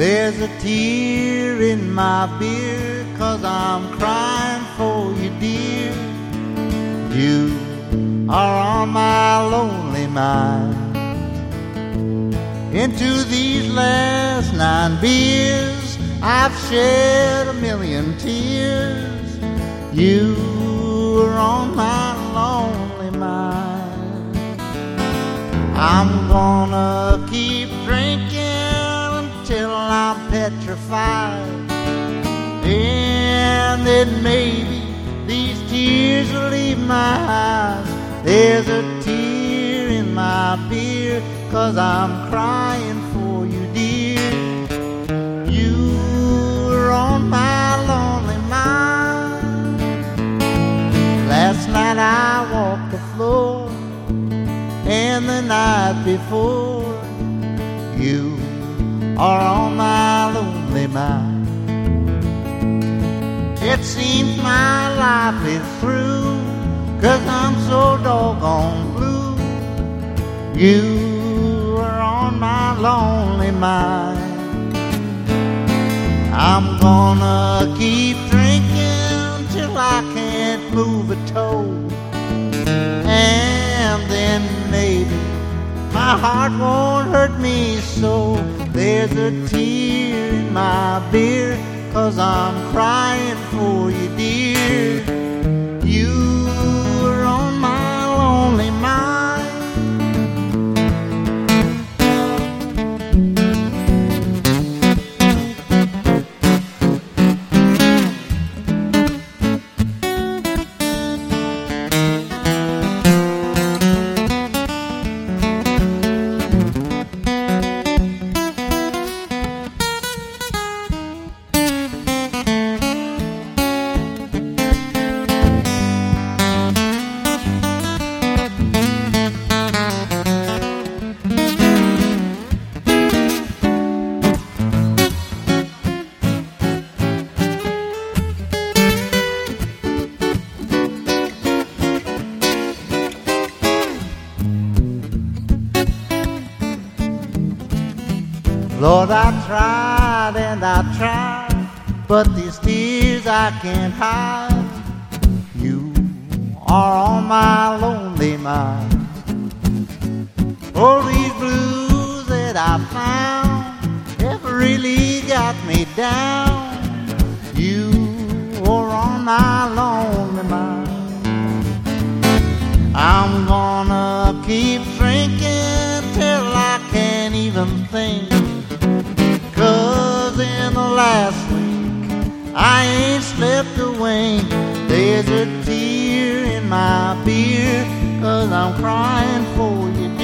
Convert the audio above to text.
There's a tear in my beer, 'cause I'm crying for you, dear. You are on my lonely mind. Into these last 9 beers, I've shed a million tears. You are on my lonely mind. I'm gonna keep drinking until I'm petrified, and then maybe these tears will leave my eyes. There's a tear in my beer, 'cause I'm crying for you, dear. You are on my lonely mind. Last night I walked the floor, and the night before, you are on my lonely mind. It seems my life is through, 'cause I'm so doggone blue. You are on my lonely mind. I'm gonna keep drinking till I can't move a toe, and then maybe my heart won't hurt me so. There's a tear in my beer, 'cause I'm crying for you, dear. You are on my lonely mind. Lord, I tried and I tried, but these tears I can't hide. You are on my lonely mind. All these blues that I found have really got me down. You are on my lonely mind. I'm gonna keep drinking till I can't even think, 'cause in the last week I ain't slept a wink. There's a tear in my beer, 'cause I'm crying for you,